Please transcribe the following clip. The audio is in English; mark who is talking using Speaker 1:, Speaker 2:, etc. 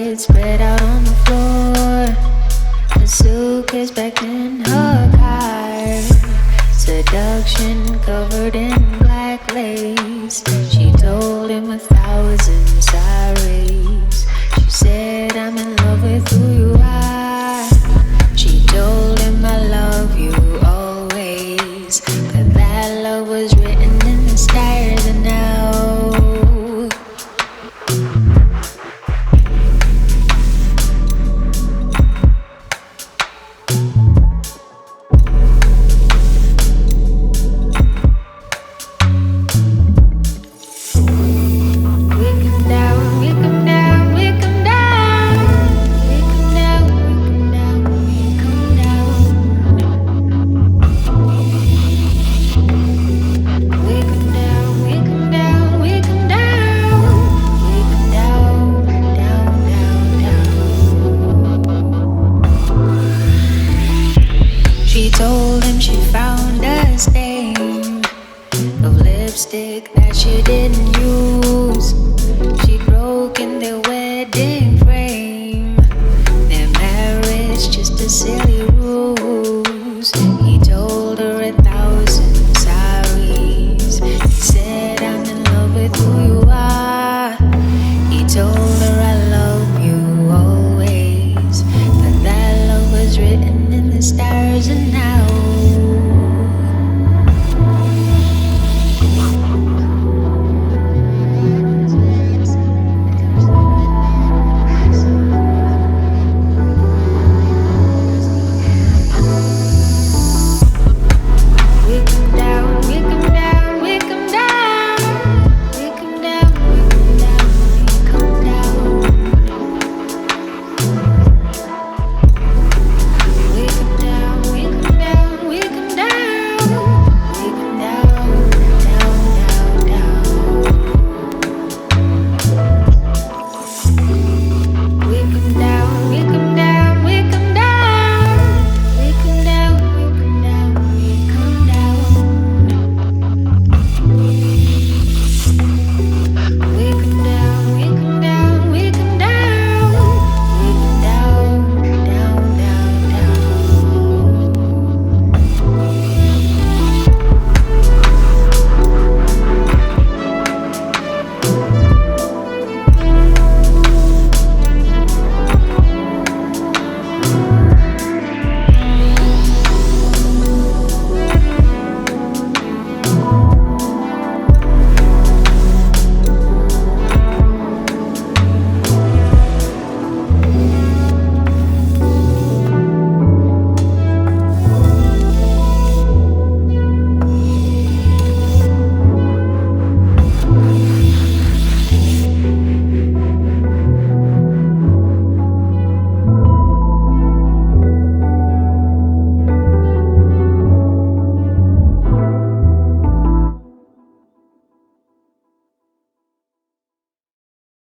Speaker 1: bed spread out on the floor, a suitcase packed in her car, seduction covered in black lace. She told him 1,000 sorries. She said, I'm in love with who you are. She told him, I love you always, but that love was written in the stars. And now she told him she found a stain of lipstick that she didn't